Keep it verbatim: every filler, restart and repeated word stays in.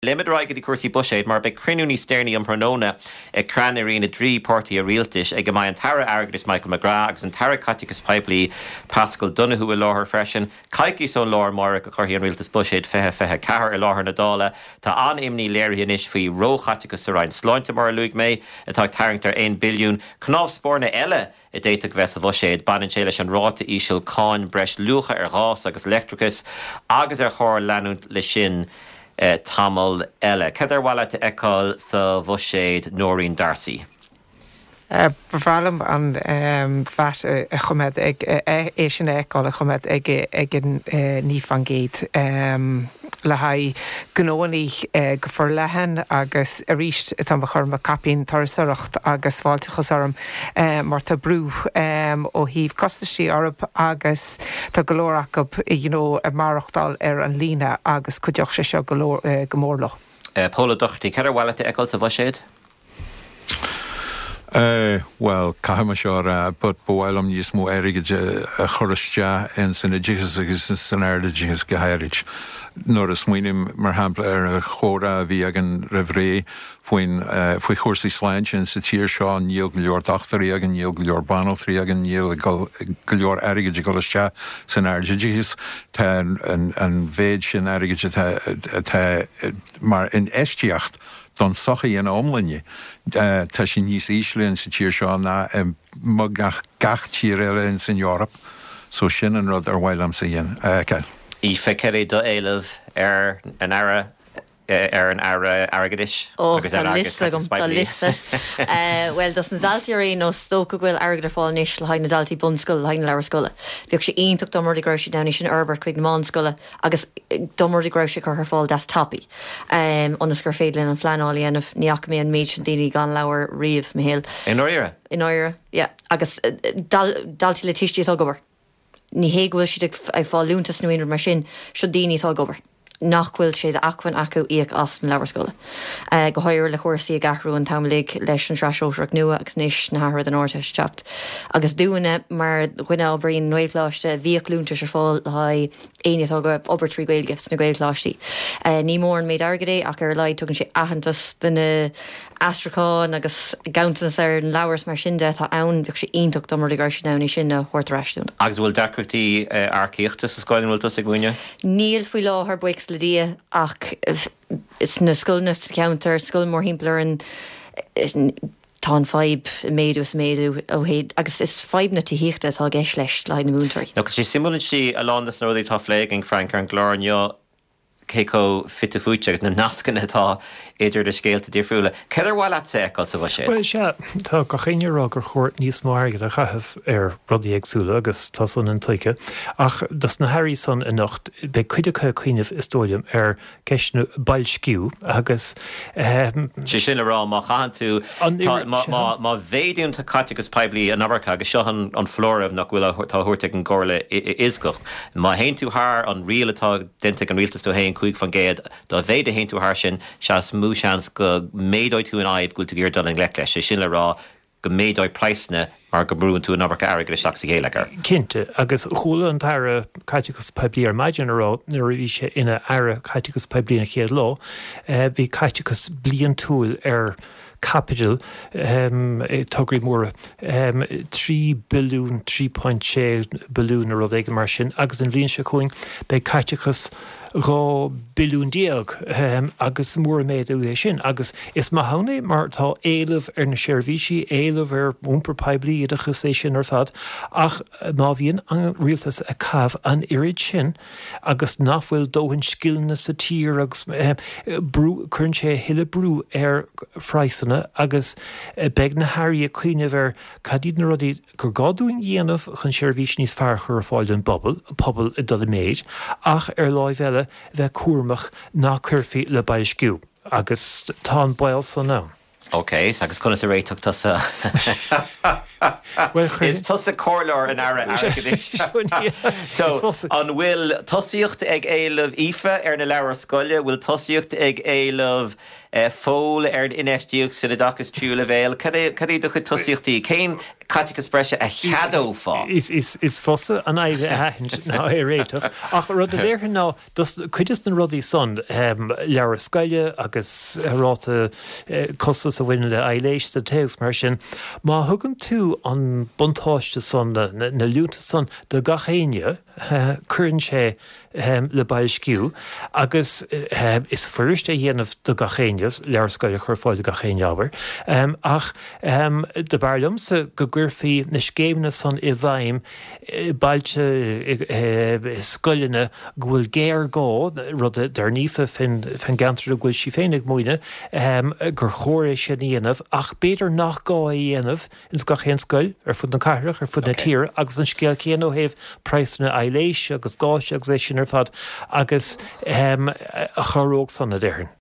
Limit raige di cuasí buséid mar be crinúní stéirní an pronóna ag cranaí na trí pórtaí a rialtais ag go mbeidh an tara airgeadis Michael McGrath agus an tara Caticus Pipley Pascal Donoghue a láthair freisin caiicí son láir mar go chuirí an rialtas buséid fethe fethe cehar i láthair na dála tá an imní léirí inis faoi ró Caticus a rain sláinte mar luig mé atá tarringtar one billiún cnámh spórna eile i dtéite go bheits a bhuséid banan sé leis an ráta íseal cáin breis lucha ar gás agus electricus agus ar chóir leanúnt le sin Uh, Tamil Ella. Cedar wala te eccol sa bhuséid Noreen Darcy? Befalm an um, vat uh, chomed ag é sin eccol a chomed ag ag ní fan géad um, le hai gnóí uh, go for lehen agus a ríist tam chum a capín tarsacht agus fáiltechas arm uh, mar tá brú um, ó híh costatí orb agus tá golóach up you know, a marachtal ar an lína agus chuideoch sé seo uh, gomórloch. Uh, Póla dochtaí, cedar wala te eccol sa bhuséid? Uh, well, Kahama Shora, but Boilam Yismo Erigage a Chorustia and Synergis Synergis Gaharich. Norris Winim Marhampla er Chora Viagan Revre, Fuin Fui Horsi Slanch and Satir Shaw, Neil Glor Doctoriagan, Neil Glor Banal Triagan, Neil Glor Erigage Golosha, Synergis, Tan and and Veg and Erigage Mar in Estiacht. Don sochi yn omlinje. Ta sin níos íslen sa tír seo na mag gach tír eile in sin Europe. So sin an rud ar bhailam sa dhéan. Cael. I feceri do eilev ar an ara ar an ara aragadis? Oh, tá lisa gom, tá lisa. Well, das na dalti ar ein o stoca gwil aragadar fáil nish le hain na dalti bunscoil le hain na leabhar scoile. Bhíoh sé ionach domar de groisi down sin Herbert chuig na mán scoile agus domar de groisi chu ar fáil das tapi. Um, Onas gur féidlinn an flaáí anmh níach mé an méid an daoine gan leabhar riamh méhéal. In Oire? In Oire, yeah. Agus dal, dalti le tistí tá gobar. Ní héghfuil siad ag fáil lúntas nuinar mar sin seo daoine tá gobar. Nachhfuil sé achhain acu íag as na leabhar scoile. Uh, go háir le chóirsaí a gahrú an tamlaigh leis an sreisiúteach nua agus níos na hárad an áirteis teacht. Agus dúine mar chuine ábríonn nuaidhláiste bhíoh lúntas ar fáil le haid aine tá go obair trí gailgefs na gailgláistí. Uh, ní mór an méid airgadé ach ar leid tugann sé ahantas duna astracáin agus gaantas ar an leabhars mar sin de tá ann bheadh sé ionach domar de gar sin ná sin na huirtaráisiún. Agus bhfuil decrachtaí arcíochtas sa scoilin bhfuil tusa gúine? Níl faoi láthair buic le dia ach is na scoilna counter scoil mór hímplar an tá an feib méadús méadú ó héad agus is feib na tííochta tá gceis leis le na múntarí. No, sé simúlann sí a lándas na rudaí tá phléigh Frank an glárneo Keiko fitte fuúteach na nascan atá idir de scéalta difriúla. Ceidir bhil at sa eccol sa bhuséid? Well, yeah, tá go chéine rá gur chóirt níos máirgad a chaithh ar rudí agsúla agus tá san an tuice. Ach, das na hairí san in nacht be cuide chu cuiineh istóidim ar ceisnú bailsciú agus sé sin le rá má chahan tú má bhéidirún tá Caticus Pipley an Abarca agus seo an flóramh nach bhfuil tá thuirteach an ggóirla iscocht. Má haon tú thar an rialatá denteach an rialtas tú haon chuig fan géad do bhéad a haon tú thar sin seas múseans go méadóid tú an aib gúil tú gur dul an glecleis sé sin le rá go méadóid preisne mar go brúin tú an Abarca airgead seach sa géalagar. Cinnte agus chúla an taire Caticus Pipley ar maidin ará nuair a bhí sé ina aire Caticus Pipley na chéad lá, bhí Caticus blian túil ar capital um, tugri móra um, trí bilún, trí point sé bilún a rud éige mar sin agus an bhíonn se chuing be Caticus rá bilún diaag um, agus mór méid é sin agus is má hána mar tá éileh ar na seirbhísí éileh ar úmper Pipley idachas é sin ar fad ach má bhíonn an rialtas a cabh an irid sin agus nachfuil dóhann scilna sa tír agus um, brú chun sé hiile brú ar freisanna agus beg na hairí a cuiineh ar cadíad na rudí gur gáúin dhéanamh chun seirbhís níos fearr chur fáil an bobbal pobal i dul méid ach ar láimh eile bheith cuairmach ná curfií le bailsciú agus tá an bail san ná. Ok, so agus chuna sa réiteach tusa. Is tusa cóirleir in ara airgeadis. So, an bhfuil tosíocht ag éileh ife ar na leabhar scoile, bhfuil tosíocht ag éileh fól ar inéistíocht sin a dachas triú le bhéil. Cad é do chu tosíochtaí? Céim Caitigus breise a cheadó fá. Is is is fosa an aide ahint ná é réitach. Ach rud a léir ná chuidir an rudí son leabhar scaile agus ráta costas a bhaine le eiléis de teags mar sin. Má thugann tú an buntáiste son na lúnta son de gachéine chuann sé le bailsciú agus is first a dhéanamh do gachéineamh leabhar scaile chur fáil de gachéineábhar ach de bearlumm sa go gcuirfaí na scéimne san i bhaim bailte scoilene ghfuil géir gá rud dar nífa fin gantar a ghfuil si féinnig muoine gur chóir sé dhéanamh ach beidir nach gá a dhéanamh ins gachéin scoil ar fud na carach ar fud na tír agus an scéal céan ó héh preisna eiléis agus gáis agus é sin ar fad agus a choróg sanna d'éirn.